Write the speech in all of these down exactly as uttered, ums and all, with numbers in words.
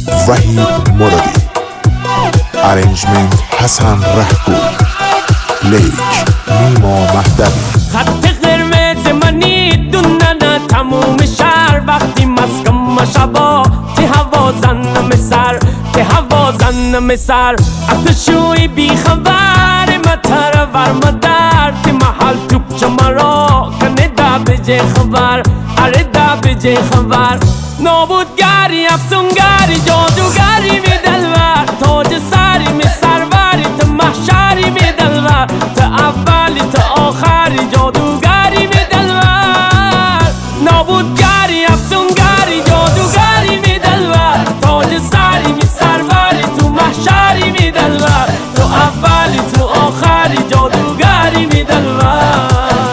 وحید مرادی، ارنجمنت حسن رهگو، لیک نیما مهدوی. خط قرمز منی دونن تموم شهر وقتی مسکم شبا تی هوا زنم سر تی هوا زنم سر اتشوی بی خبر متر ور مدر تی محل توپ چمرا کنه دا بجه خبر اره دا بجه خبر نابودگری افسونگری جادوگری می دلور تاج سری می سروری تا محشری می دلور تا اولی تا آخری جادوگری می دلور نابودگری افسونگری جادوگری می دلور تاج سری می سروری تو محشری می دلور تو اولی تو آخری جادوگری می دلور.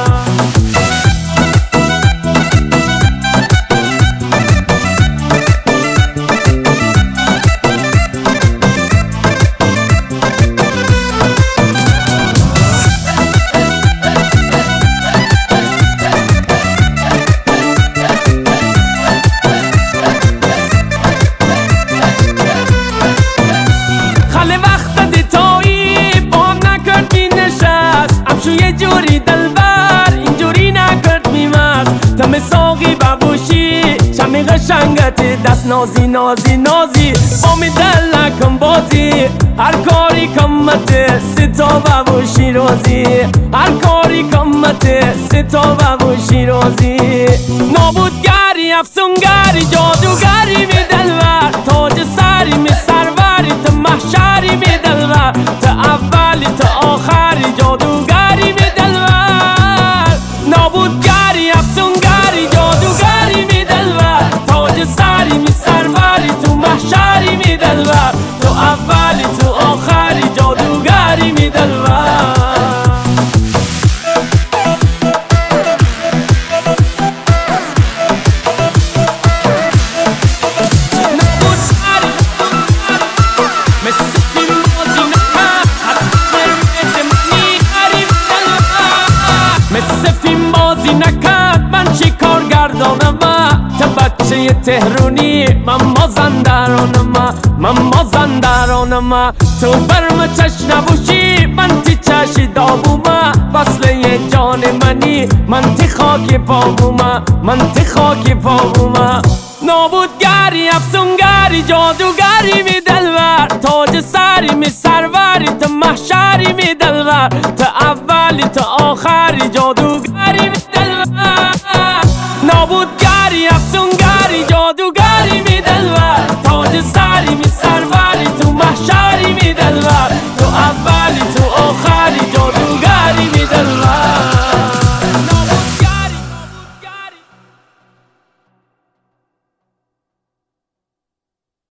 یه جوری دلبر اینجوری نکرد میمست تم ساقی ببوشی شمی قشنگت دست نازی نازی نازی با می دل نکن بازی هر کاری کمت ستا ببوشی روزی هر کاری کمت ستا ببوشی روزی نابودگری افسونگری جادوگری می دلبر تاج سری می سروری تا محشری می دلبر تا اولی تا آخری جادوگری می دلبر نابودگری افسونگری جادوگری می دلبر تاج سری می سروری تو محشری می دلبر تو اولی تو آخری جادوگری می دلبر. تا بچه تهرونی من مازندرانم من مازندرانم تو برم چش نبوشی من تی چشی دابوم وصله جان منی من تی خاکی پاوم من تی خاکی پاوم نابودگری افسونگری جادوگری می دلور تاج سری می سروری تا محشری می دلور تا اولی تا آخری جادوگری